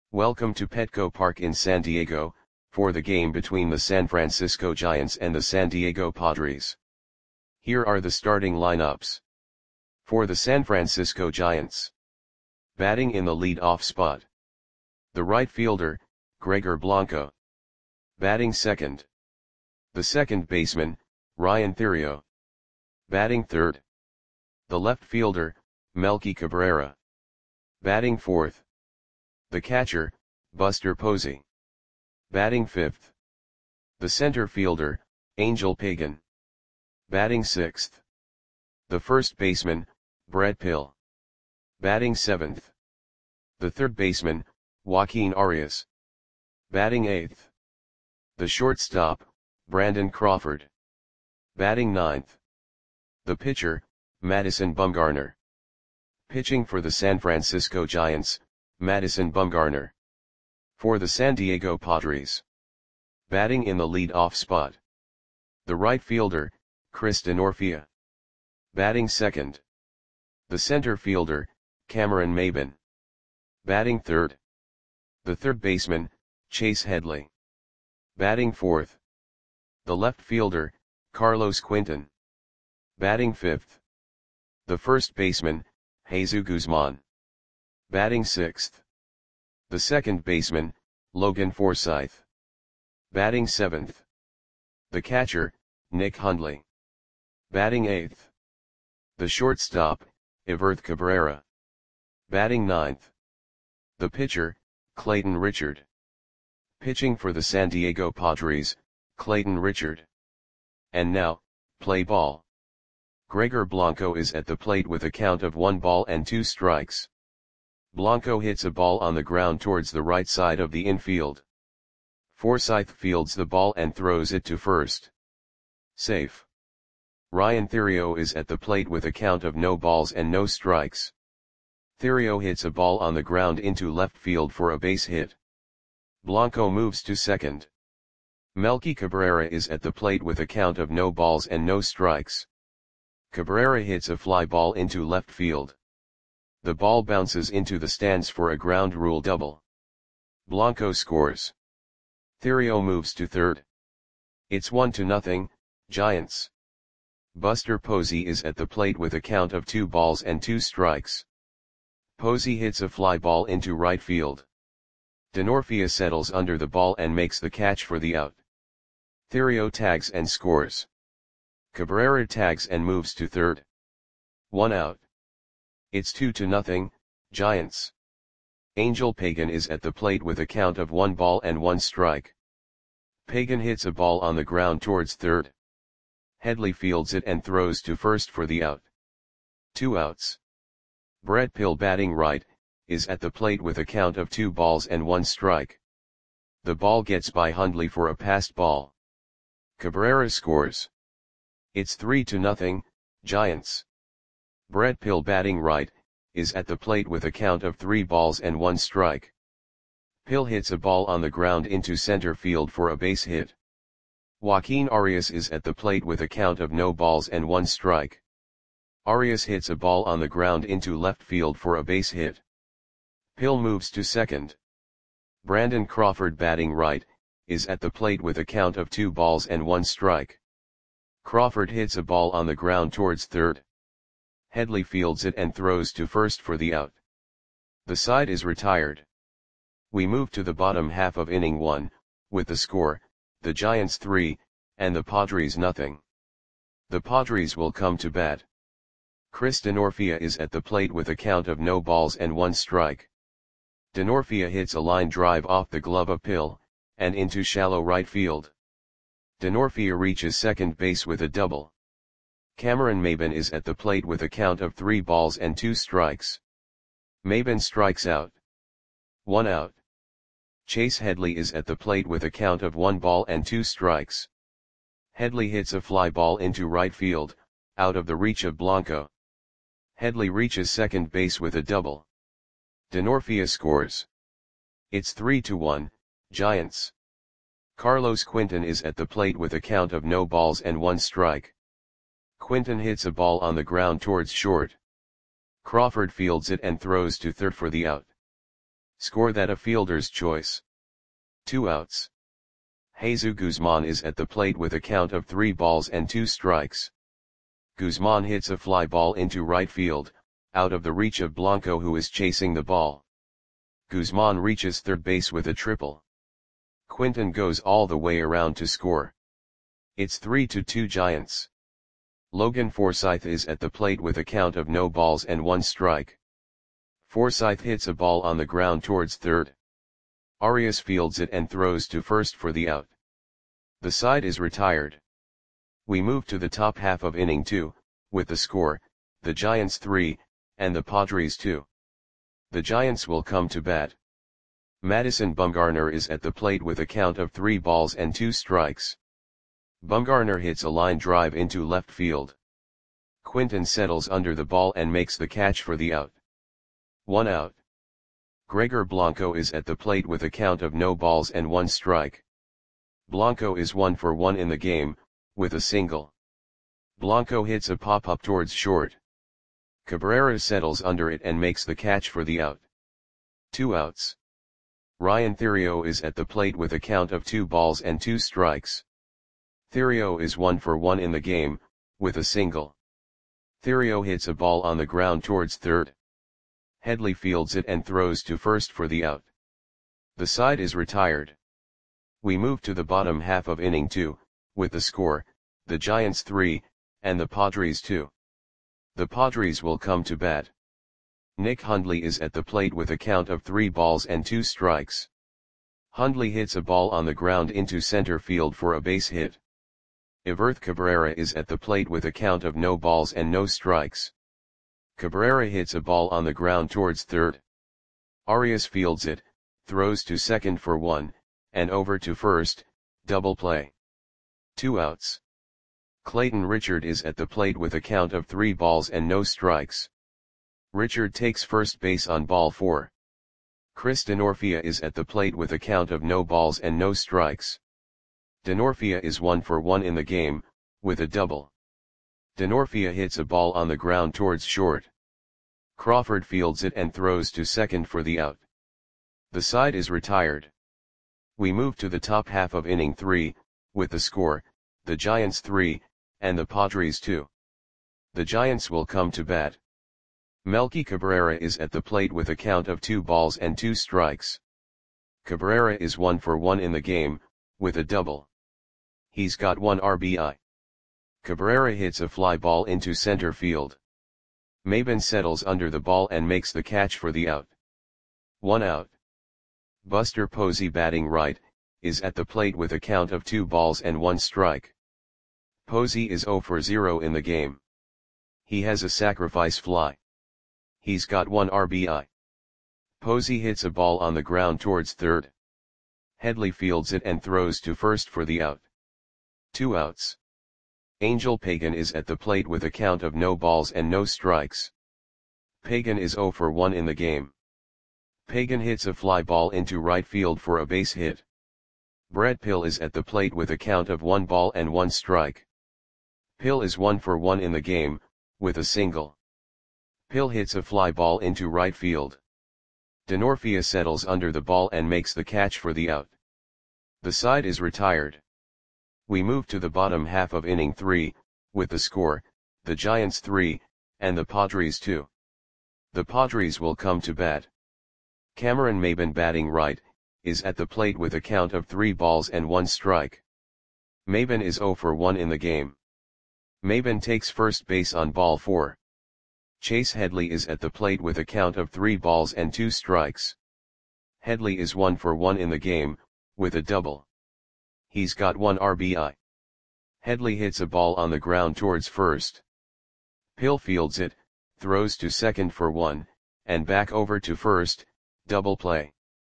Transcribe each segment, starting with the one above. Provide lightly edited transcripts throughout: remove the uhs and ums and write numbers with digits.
Welcome to Petco Park in San Diego, for the game between the San Francisco Giants and the San Diego Padres. Here are the starting lineups. For the San Francisco Giants. Batting in the lead-off spot. The right fielder, Gregor Blanco. Batting second. The second baseman, Ryan Theriot. Batting third. The left fielder, Melky Cabrera. Batting fourth. The catcher, Buster Posey. Batting fifth. The center fielder, Angel Pagan. Batting sixth. The first baseman, Brett Pill. Batting seventh. The third baseman, Joaquin Arias. Batting eighth. The shortstop, Brandon Crawford. Batting ninth. The pitcher, Madison Bumgarner. Pitching for the San Francisco Giants, Madison Bumgarner. For the San Diego Padres. Batting in the lead-off spot. The right fielder, Chris Denorfia. Batting second. The center fielder, Cameron Maybin. Batting third. The third baseman, Chase Headley. Batting fourth. The left fielder, Carlos Quinton. Batting fifth. The first baseman, Jesus Guzman. Batting sixth. The second baseman, Logan Forsythe. Batting seventh. The catcher, Nick Hundley. Batting eighth. The shortstop, Everth Cabrera. Batting ninth. The pitcher, Clayton Richard. Pitching for the San Diego Padres, Clayton Richard. And now, play ball. Gregor Blanco is at the plate with a count of 1 ball and 2 strikes. Blanco hits a ball on the ground towards the right side of the infield. Forsythe fields the ball and throws it to first. Safe. Ryan Theriot is at the plate with a count of no balls and no strikes. Theriot hits a ball on the ground into left field for a base hit. Blanco moves to second. Melky Cabrera is at the plate with a count of no balls and no strikes. Cabrera hits a fly ball into left field. The ball bounces into the stands for a ground rule double. Blanco scores. Theriot moves to third. It's 1-0, Giants. Buster Posey is at the plate with a count of 2 balls and 2 strikes. Posey hits a fly ball into right field. Denorfia settles under the ball and makes the catch for the out. Theriot tags and scores. Cabrera tags and moves to third. 1 out. It's 2-0, Giants. Angel Pagan is at the plate with a count of 1 ball and 1 strike. Pagan hits a ball on the ground towards third. Headley fields it and throws to first for the out. 2 outs. Brett Pill batting right, is at the plate with a count of 2 balls and 1 strike. The ball gets by Hundley for a passed ball. Cabrera scores. It's 3-0, Giants. Brett Pill batting right, is at the plate with a count of 3 balls and 1 strike. Pill hits a ball on the ground into center field for a base hit. Joaquin Arias is at the plate with a count of no balls and 1 strike. Arias hits a ball on the ground into left field for a base hit. Pill moves to second. Brandon Crawford batting right, is at the plate with a count of 2 balls and 1 strike. Crawford hits a ball on the ground towards third. Headley fields it and throws to first for the out. The side is retired. We move to the bottom half of inning 1, with the score, the Giants 3, and the Padres nothing. The Padres will come to bat. Chris Denorfia is at the plate with a count of no balls and 1 strike. Denorfia hits a line drive off the glove of Pill, and into shallow right field. Denorfia reaches second base with a double. Cameron Maybin is at the plate with a count of 3 balls and 2 strikes. Maybin strikes out. 1 out. Chase Headley is at the plate with a count of 1 ball and 2 strikes. Headley hits a fly ball into right field, out of the reach of Blanco. Headley reaches second base with a double. Denorfia scores. It's 3-1, Giants. Carlos Quinton is at the plate with a count of no balls and 1 strike. Quinton hits a ball on the ground towards short. Crawford fields it and throws to third for the out. Score that a fielder's choice. 2 outs. Jesus Guzman is at the plate with a count of 3 balls and 2 strikes. Guzman hits a fly ball into right field, out of the reach of Blanco, who is chasing the ball. Guzman reaches third base with a triple. Quinton goes all the way around to score. It's 3-2 Giants. Logan Forsythe is at the plate with a count of no balls and 1 strike. Forsythe hits a ball on the ground towards third. Arias fields it and throws to first for the out. The side is retired. We move to the top half of inning 2, with the score, the Giants 3, and the Padres 2. The Giants will come to bat. Madison Bumgarner is at the plate with a count of 3 balls and 2 strikes. Bumgarner hits a line drive into left field. Quinton settles under the ball and makes the catch for the out. 1 out. Gregor Blanco is at the plate with a count of no balls and 1 strike. Blanco is 1 for 1 in the game, with a single. Blanco hits a pop-up towards short. Cabrera settles under it and makes the catch for the out. 2 outs. Ryan Theriot is at the plate with a count of 2 balls and 2 strikes. Theriot is 1 for 1 in the game, with a single. Theriot hits a ball on the ground towards third. Headley fields it and throws to first for the out. The side is retired. We move to the bottom half of inning 2, with the score, the Giants 3, and the Padres 2. The Padres will come to bat. Nick Hundley is at the plate with a count of 3 balls and 2 strikes. Hundley hits a ball on the ground into center field for a base hit. Everth Cabrera is at the plate with a count of no balls and no strikes. Cabrera hits a ball on the ground towards third. Arias fields it, throws to second for 1, and over to first, double play. 2 outs. Clayton Richard is at the plate with a count of 3 balls and no strikes. Richard takes first base on ball 4. Chris Denorfia is at the plate with a count of no balls and no strikes. Denorfia is 1 for 1 in the game, with a double. Denorfia hits a ball on the ground towards short. Crawford fields it and throws to second for the out. The side is retired. We move to the top half of inning 3, with the score, the Giants 3, and the Padres 2. The Giants will come to bat. Melky Cabrera is at the plate with a count of 2 balls and 2 strikes. Cabrera is 1 for 1 in the game, with a double. He's got 1 RBI. Cabrera hits a fly ball into center field. Maben settles under the ball and makes the catch for the out. 1 out. Buster Posey, batting right, is at the plate with a count of 2 balls and 1 strike. Posey is 0 for 0 in the game. He has a sacrifice fly. He's got 1 RBI. Posey hits a ball on the ground towards third. Headley fields it and throws to first for the out. 2 outs. Angel Pagan is at the plate with a count of no balls and no strikes. Pagan is 0 for 1 in the game. Pagan hits a fly ball into right field for a base hit. Brett Pill is at the plate with a count of 1 ball and 1 strike. Pill is 1 for 1 in the game, with a single. Pill hits a fly ball into right field. Denorfia settles under the ball and makes the catch for the out. The side is retired. We move to the bottom half of inning 3, with the score, the Giants 3, and the Padres 2. The Padres will come to bat. Cameron Maben, batting right, is at the plate with a count of 3 balls and 1 strike. Maben is 0 for 1 in the game. Maben takes first base on ball 4. Chase Headley is at the plate with a count of 3 balls and 2 strikes. Headley is 1 for 1 in the game, with a double. He's got 1 RBI. Headley hits a ball on the ground towards first. Pill fields it, throws to second for 1, and back over to first, double play.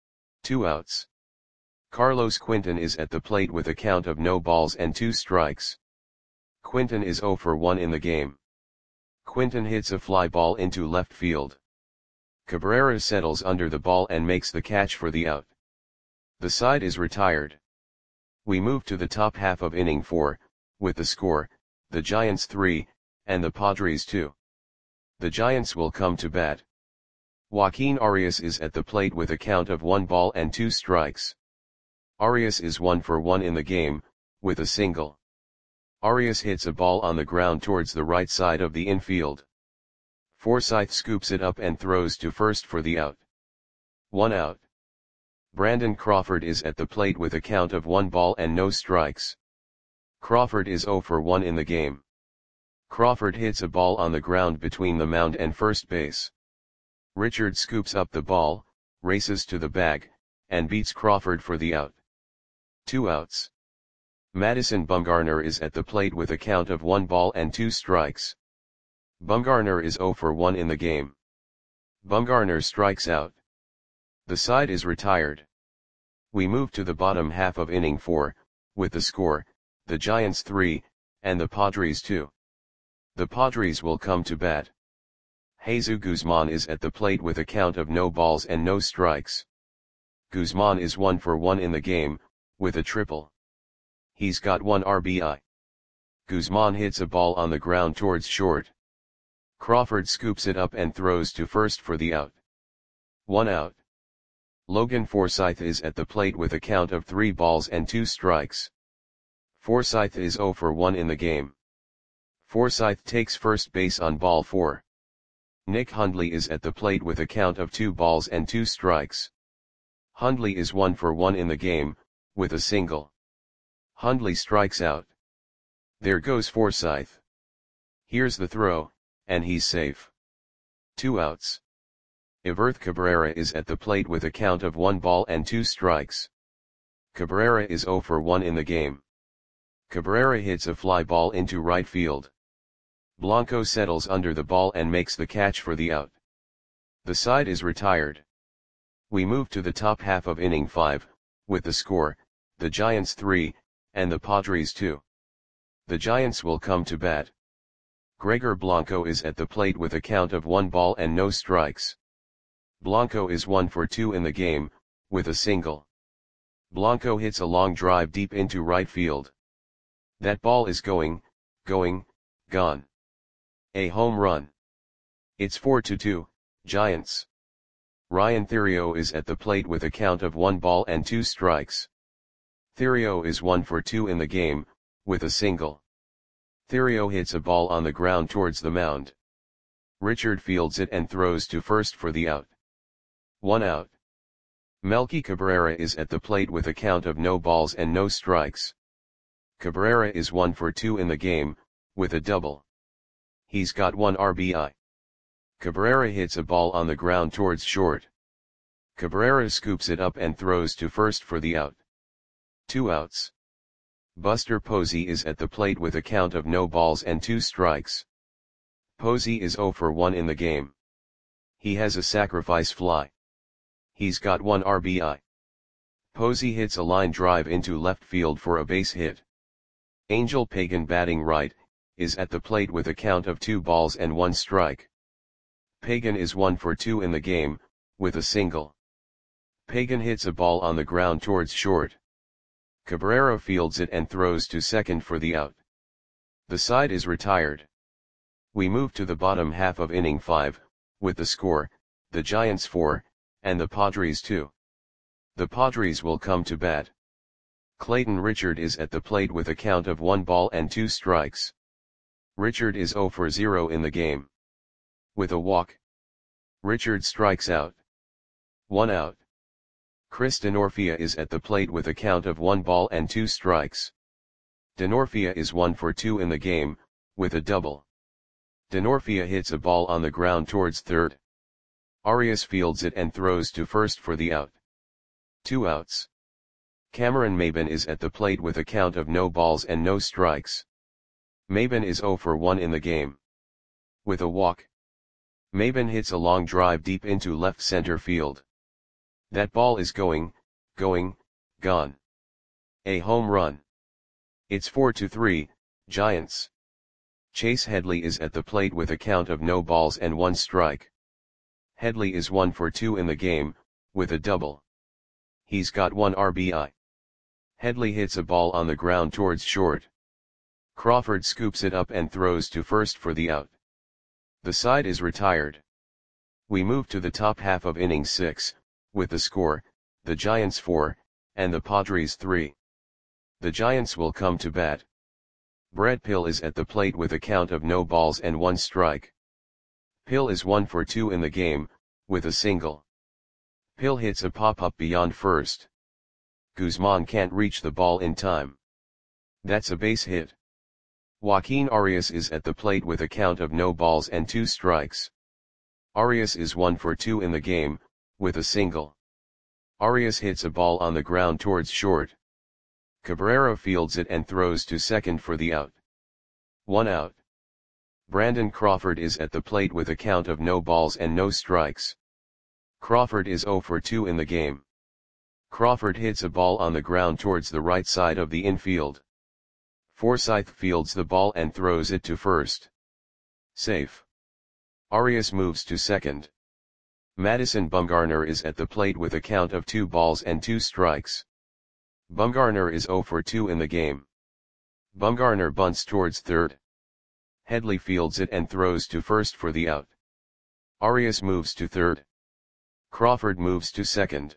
2 outs. Carlos Quinton is at the plate with a count of no balls and 2 strikes. Quinton is 0 for 1 in the game. Quinton hits a fly ball into left field. Cabrera settles under the ball and makes the catch for the out. The side is retired. We move to the top half of inning 4, with the score, the Giants 3, and the Padres 2. The Giants will come to bat. Joaquin Arias is at the plate with a count of 1 ball and 2 strikes. Arias is 1 for 1 in the game, with a single. Arias hits a ball on the ground towards the right side of the infield. Forsythe scoops it up and throws to first for the out. 1 out. Brandon Crawford is at the plate with a count of 1 ball and no strikes. Crawford is 0 for 1 in the game. Crawford hits a ball on the ground between the mound and first base. Richard scoops up the ball, races to the bag, and beats Crawford for the out. 2 outs. Madison Bumgarner is at the plate with a count of 1 ball and 2 strikes. Bumgarner is 0 for 1 in the game. Bumgarner strikes out. The side is retired. We move to the bottom half of inning 4, with the score, the Giants 3, and the Padres 2. The Padres will come to bat. Jesus Guzman is at the plate with a count of no balls and no strikes. Guzman is 1 for 1 in the game, with a triple. He's got 1 RBI. Guzman hits a ball on the ground towards short. Crawford scoops it up and throws to first for the out. 1 out. Logan Forsythe is at the plate with a count of 3 balls and 2 strikes. Forsythe is 0 for 1 in the game. Forsythe takes first base on ball 4. Nick Hundley is at the plate with a count of 2 balls and 2 strikes. Hundley is 1 for 1 in the game, with a single. Hundley strikes out. There goes Forsythe. Here's the throw, and he's safe. 2 outs. Everth Cabrera is at the plate with a count of 1 ball and 2 strikes. Cabrera is 0 for 1 in the game. Cabrera hits a fly ball into right field. Blanco settles under the ball and makes the catch for the out. The side is retired. We move to the top half of inning 5, with the score, the Giants 3, and the Padres 2. The Giants will come to bat. Gregor Blanco is at the plate with a count of 1 ball and no strikes. Blanco is 1 for 2 in the game, with a single. Blanco hits a long drive deep into right field. That ball is going, gone. A home run. It's 4-2, Giants. Ryan Theriot is at the plate with a count of 1 ball and 2 strikes. Theriot is 1 for 2 in the game, with a single. Theriot hits a ball on the ground towards the mound. Richard fields it and throws to first for the out. 1 out. Melky Cabrera is at the plate with a count of no balls and no strikes. Cabrera is 1 for 2 in the game, with a double. He's got 1 RBI. Cabrera hits a ball on the ground towards short. Cabrera scoops it up and throws to first for the out. 2 outs. Buster Posey is at the plate with a count of no balls and 2 strikes. Posey is 0 for 1 in the game. He has a sacrifice fly. He's got 1 RBI. Posey hits a line drive into left field for a base hit. Angel Pagan, batting right, is at the plate with a count of 2 balls and 1 strike. Pagan is 1 for 2 in the game, with a single. Pagan hits a ball on the ground towards short. Cabrera fields it and throws to second for the out. The side is retired. We move to the bottom half of inning 5, with the score, the Giants 4, and the Padres 2. The Padres will come to bat. Clayton Richard is at the plate with a count of 1 ball and 2 strikes. Richard is 0 for 0 in the game. With a walk. Richard strikes out. 1 out. Chris Denorfia is at the plate with a count of 1 ball and 2 strikes. Denorfia is 1 for 2 in the game, with a double. Denorfia hits a ball on the ground towards third. Arias fields it and throws to first for the out. 2 outs. Cameron Maybin is at the plate with a count of no balls and no strikes. Maybin is 0 for 1 in the game. With a walk. Maybin hits a long drive deep into left center field. That ball is going, gone. A home run. It's 4-3, Giants. Chase Headley is at the plate with a count of no balls and 1 strike. Headley is 1 for 2 in the game, with a double. He's got 1 RBI. Headley hits a ball on the ground towards short. Crawford scoops it up and throws to first for the out. The side is retired. We move to the top half of inning 6, with the score, the Giants 4, and the Padres 3. The Giants will come to bat. Brett Pill is at the plate with a count of no balls and 1 strike. Pill is 1 for 2 in the game, with a single. Pill hits a pop-up beyond first. Guzman can't reach the ball in time. That's a base hit. Joaquin Arias is at the plate with a count of no balls and 2 strikes. Arias is 1 for 2 in the game, with a single. Arias hits a ball on the ground towards short. Cabrera fields it and throws to second for the out. 1 out. Brandon Crawford is at the plate with a count of no balls and no strikes. Crawford is 0 for 2 in the game. Crawford hits a ball on the ground towards the right side of the infield. Forsythe fields the ball and throws it to first. Safe. Arias moves to second. Madison Bumgarner is at the plate with a count of 2 balls and 2 strikes. Bumgarner is 0 for 2 in the game. Bumgarner bunts towards third. Headley fields it and throws to first for the out. Arias moves to third. Crawford moves to second.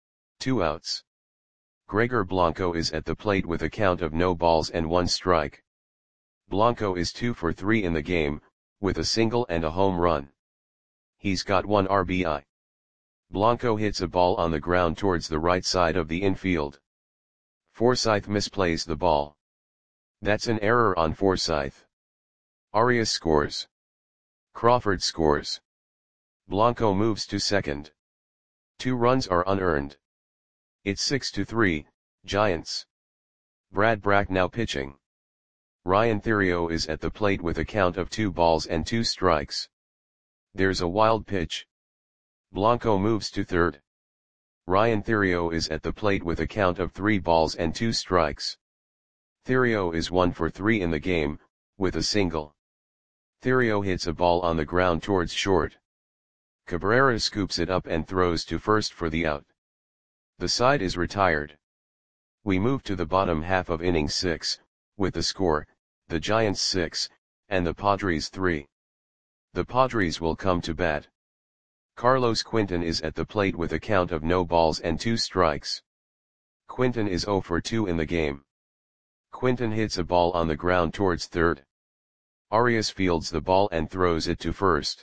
2 outs. Gregor Blanco is at the plate with a count of no balls and 1 strike. Blanco is 2 for 3 in the game, with a single and a home run. He's got 1 RBI. Blanco hits a ball on the ground towards the right side of the infield. Forsythe misplays the ball. That's an error on Forsythe. Arias scores. Crawford scores. Blanco moves to second. 2 runs are unearned. It's 6-3, Giants. Brad Brach now pitching. Ryan Theriot is at the plate with a count of 2 balls and 2 strikes. There's a wild pitch. Blanco moves to third. Ryan Theriot is at the plate with a count of 3 balls and 2 strikes. Theriot is 1 for 3 in the game, with a single. Theriot hits a ball on the ground towards short. Cabrera scoops it up and throws to first for the out. The side is retired. We move to the bottom half of inning 6, with the score, the Giants 6, and the Padres 3. The Padres will come to bat. Carlos Quinton is at the plate with a count of no balls and 2 strikes. Quinton is 0 for 2 in the game. Quinton hits a ball on the ground towards third. Arias fields the ball and throws it to first.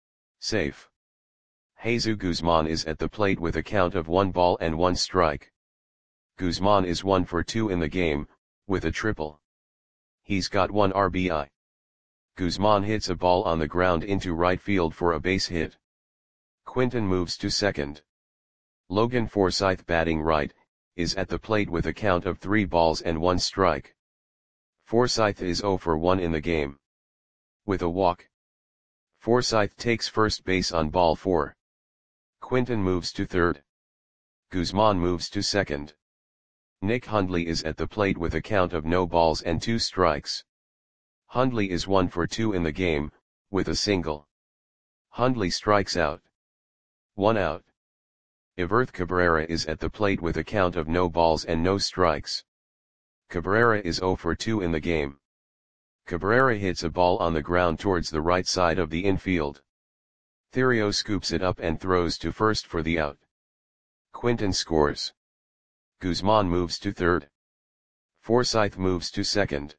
Safe. Jesus Guzman is at the plate with a count of 1 ball and 1 strike. Guzman is 1 for 2 in the game, with a triple. He's got 1 RBI. Guzman hits a ball on the ground into right field for a base hit. Quinton moves to second. Logan Forsythe, batting right, is at the plate with a count of 3 balls and 1 strike. Forsythe is 0 for 1 in the game. With a walk. Forsythe takes first base on ball 4. Quinton moves to third. Guzman moves to second. Nick Hundley is at the plate with a count of no balls and 2 strikes. Hundley is 1 for 2 in the game, with a single. Hundley strikes out. 1 out. Everth Cabrera is at the plate with a count of no balls and no strikes. Cabrera is 0 for 2 in the game. Cabrera hits a ball on the ground towards the right side of the infield. Theriot scoops it up and throws to first for the out. Quinton scores. Guzman moves to third. Forsythe moves to second.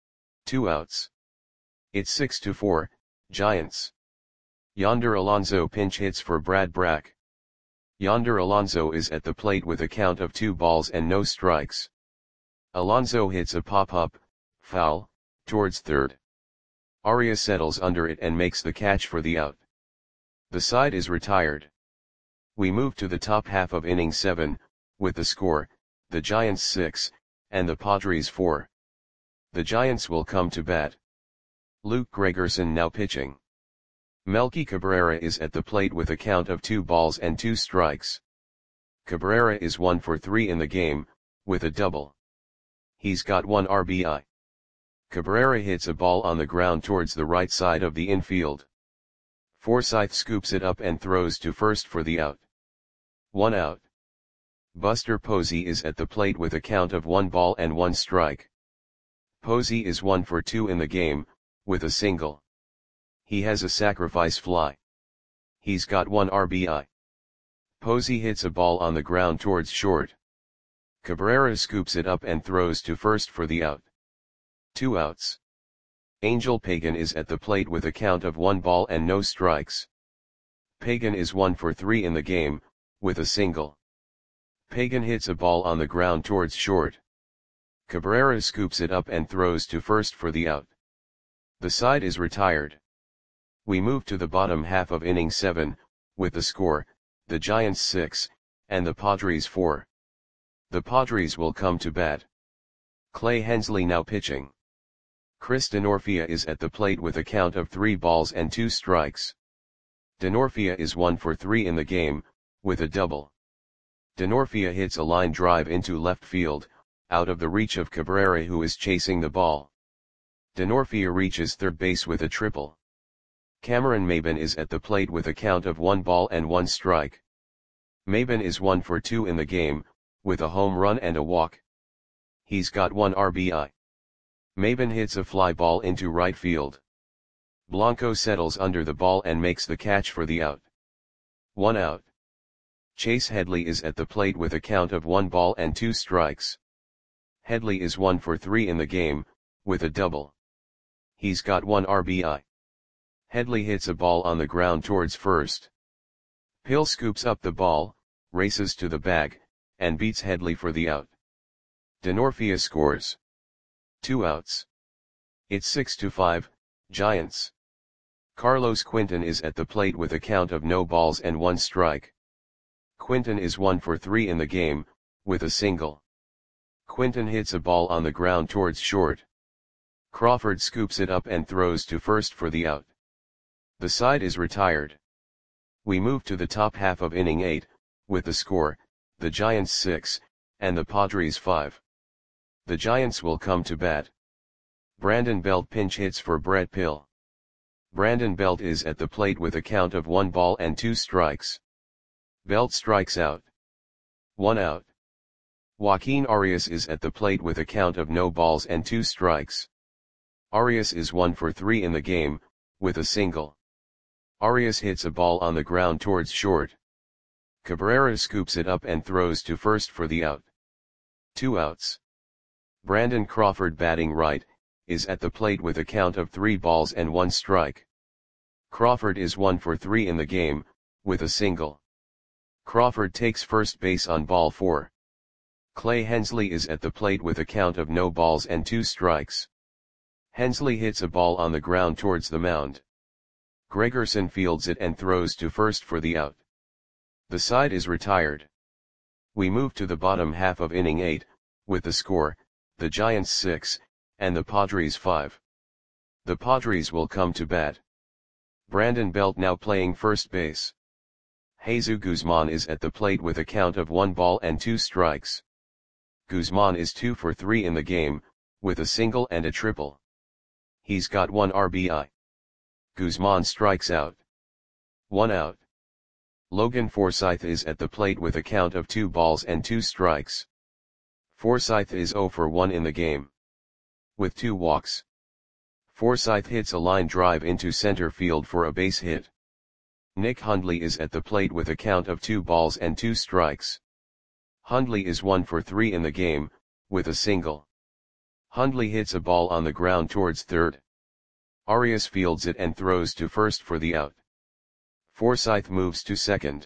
2 outs. It's 6-4, Giants. Yonder Alonso pinch hits for Brad Brach. Yonder Alonso is at the plate with a count of 2 balls and no strikes. Alonso hits a pop-up, foul, towards third. Arias settles under it and makes the catch for the out. The side is retired. We move to the top half of inning 7, with the score, the Giants 6, and the Padres 4. The Giants will come to bat. Luke Gregerson now pitching. Melky Cabrera is at the plate with a count of 2 balls and 2 strikes. Cabrera is 1 for 3 in the game, with a double. He's got 1 RBI. Cabrera hits a ball on the ground towards the right side of the infield. Forsythe scoops it up and throws to first for the out. 1 out. Buster Posey is at the plate with a count of 1 ball and 1 strike. Posey is 1 for 2 in the game, with a single. He has a sacrifice fly. He's got 1 RBI. Posey hits a ball on the ground towards short. Cabrera scoops it up and throws to first for the out. 2 outs. Angel Pagan is at the plate with a count of 1 ball and no strikes. Pagan is 1 for 3 in the game, with a single. Pagan hits a ball on the ground towards short. Cabrera scoops it up and throws to first for the out. The side is retired. We move to the bottom half of inning 7, with the score, the Giants 6, and the Padres 4. The Padres will come to bat. Clay Hensley now pitching. Chris Denorfia is at the plate with a count of 3 balls and 2 strikes. Denorfia is 1 for 3 in the game, with a double. Denorfia hits a line drive into left field, out of the reach of Cabrera, who is chasing the ball. Denorfia reaches third base with a triple. Cameron Maybin is at the plate with a count of 1 ball and 1 strike. Maybin is 1 for 2 in the game, with a home run and a walk. He's got 1 RBI. Maybin hits a fly ball into right field. Blanco settles under the ball and makes the catch for the out. 1 out. Chase Headley is at the plate with a count of 1 ball and 2 strikes. Headley is 1 for 3 in the game, with a double. He's got 1 RBI. Headley hits a ball on the ground towards first. Hill scoops up the ball, races to the bag, and beats Headley for the out. Denorfia scores. 2 outs. It's 6-5, Giants. Carlos Quinton is at the plate with a count of no balls and 1 strike. Quinton is 1 for 3 in the game, with a single. Quinton hits a ball on the ground towards short. Crawford scoops it up and throws to first for the out. The side is retired. We move to the top half of inning 8, with the score, the Giants 6, and the Padres 5. The Giants will come to bat. Brandon Belt pinch hits for Brett Pill. Brandon Belt is at the plate with a count of 1 ball and 2 strikes. Belt strikes out. 1 out. Joaquin Arias is at the plate with a count of no balls and 2 strikes. Arias is 1 for 3 in the game, with a single. Arias hits a ball on the ground towards short. Cabrera scoops it up and throws to first for the out. 2 outs. Brandon Crawford, batting right, is at the plate with a count of 3 balls and 1 strike. Crawford is 1 for 3 in the game, with a single. Crawford takes first base on ball 4. Clay Hensley is at the plate with a count of no balls and 2 strikes. Hensley hits a ball on the ground towards the mound. Gregerson fields it and throws to first for the out. The side is retired. We move to the bottom half of inning 8, with the score, the Giants 6, and the Padres 5. The Padres will come to bat. Brandon Belt now playing first base. Jesus Guzman is at the plate with a count of 1 ball and 2 strikes. Guzman is 2 for 3 in the game, with a single and a triple. He's got 1 RBI. Guzman strikes out. 1 out. Logan Forsythe is at the plate with a count of 2 balls and 2 strikes. Forsythe is 0 for 1 in the game, with 2 walks. Forsythe hits a line drive into center field for a base hit. Nick Hundley is at the plate with a count of 2 balls and 2 strikes. Hundley is 1 for 3 in the game, with a single. Hundley hits a ball on the ground towards third. Arias fields it and throws to first for the out. Forsythe moves to second.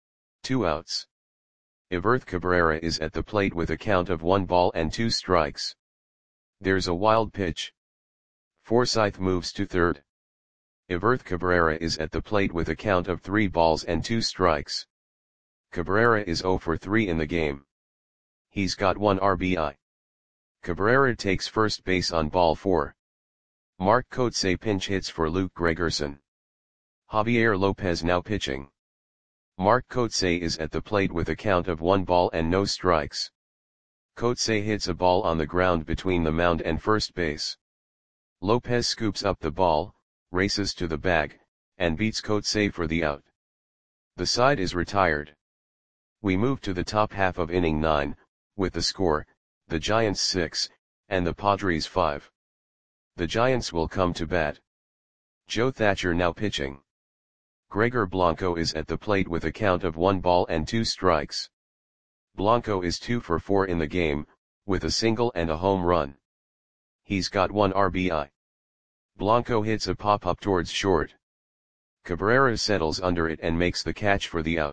2 outs. Everth Cabrera is at the plate with a count of 1 ball and 2 strikes. There's a wild pitch. Forsythe moves to third. Everth Cabrera is at the plate with a count of 3 balls and 2 strikes. Cabrera is 0 for 3 in the game. He's got 1 RBI. Cabrera takes first base on ball 4. Mark Kotsay pinch hits for Luke Gregerson. Javier Lopez now pitching. Mark Kotsay is at the plate with a count of 1 ball and no strikes. Kotsay hits a ball on the ground between the mound and first base. Lopez scoops up the ball, races to the bag, and beats Kotsay for the out. The side is retired. We move to the top half of inning 9, with the score, the Giants 6, and the Padres 5. The Giants will come to bat. Joe Thatcher now pitching. Gregor Blanco is at the plate with a count of 1 ball and 2 strikes. Blanco is 2 for 4 in the game, with a single and a home run. He's got 1 RBI. Blanco hits a pop-up towards short. Cabrera settles under it and makes the catch for the out.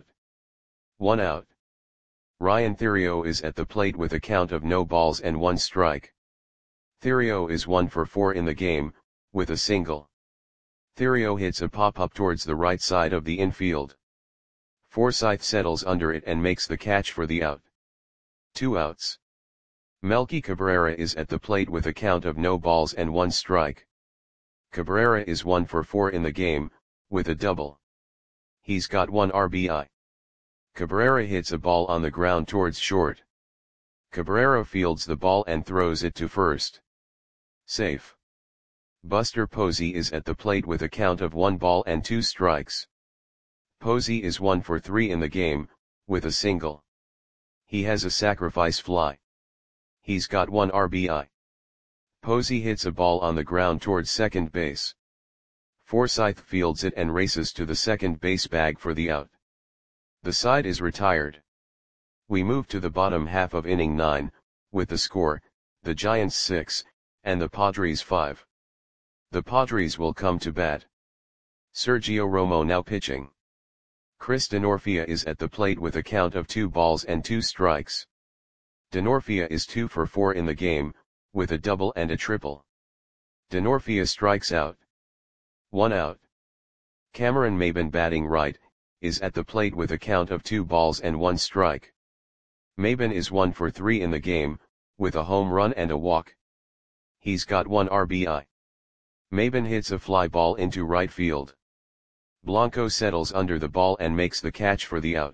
1 out. Ryan Theriot is at the plate with a count of no balls and 1 strike. Theriot is 1 for 4 in the game, with a single. Theriot hits a pop-up towards the right side of the infield. Forsythe settles under it and makes the catch for the out. 2 outs. Melky Cabrera is at the plate with a count of no balls and 1 strike. Cabrera is 1 for 4 in the game, with a double. He's got 1 RBI. Cabrera hits a ball on the ground towards short. Cabrera fields the ball and throws it to first. Safe. Buster Posey is at the plate with a count of 1 ball and 2 strikes. Posey is 1 for 3 in the game, with a single. He has a sacrifice fly. He's got 1 RBI. Posey hits a ball on the ground towards second base. Forsythe fields it and races to the second base bag for the out. The side is retired. We move to the bottom half of inning 9, with the score, the Giants 6, and the Padres 5. The Padres will come to bat. Sergio Romo now pitching. Chris Denorfia is at the plate with a count of 2 balls and 2 strikes. Denorfia is 2 for 4 in the game, with a double and a triple. Denorfia strikes out. 1 out. Cameron Maybin batting right, is at the plate with a count of 2 balls and 1 strike. Maybin is 1 for 3 in the game, with a home run and a walk. He's got 1 RBI. Maybin hits a fly ball into right field. Blanco settles under the ball and makes the catch for the out.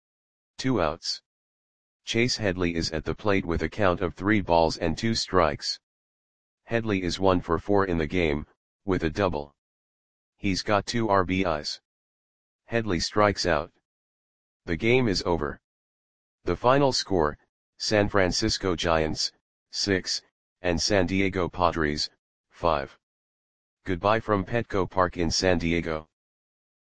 2 outs. Chase Headley is at the plate with a count of 3 balls and 2 strikes. Headley is 1 for 4 in the game, with a double. He's got 2 RBIs. Headley strikes out. The game is over. The final score, San Francisco Giants, 6, and San Diego Padres, 5. Goodbye from Petco Park in San Diego.